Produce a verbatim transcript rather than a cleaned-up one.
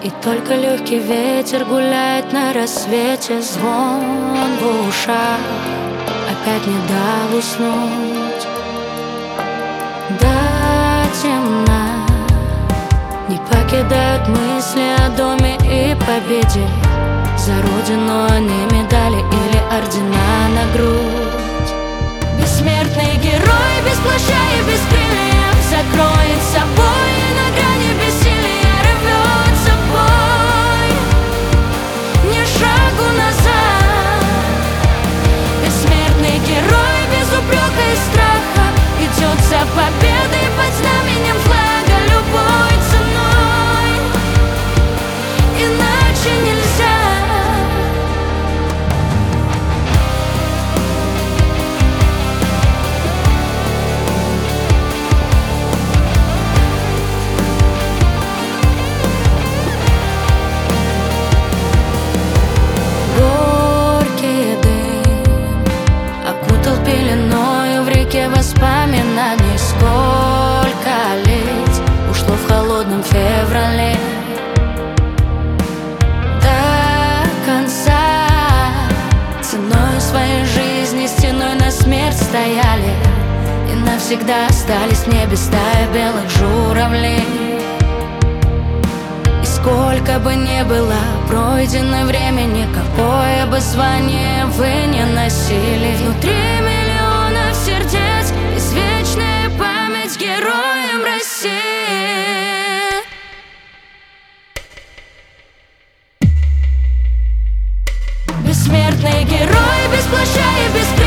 И только легкий ветер гуляет на рассвете, звон в ушах опять не дал уснуть. До темна не покидают мысли о доме и победе. За родину они медали или ордена на грудь. Бессмертный герой без плаща и без крыльев закроет собой и на грани бессилия рвется бой. Не шагу назад. Бессмертный герой без упрека и страха идет за победой под знаменем флага любой ценой. Иначе нельзя. Воспоминаний сколько лет ушло в холодном феврале. До конца ценой своей жизни стеной на смерть стояли и навсегда остались в небе стая белых журавлей. И сколько бы ни было пройдено времени, какое бы звание вы ни носили, внутри миллионов сердец извечная память героям России. Бессмертный герой без плаща и без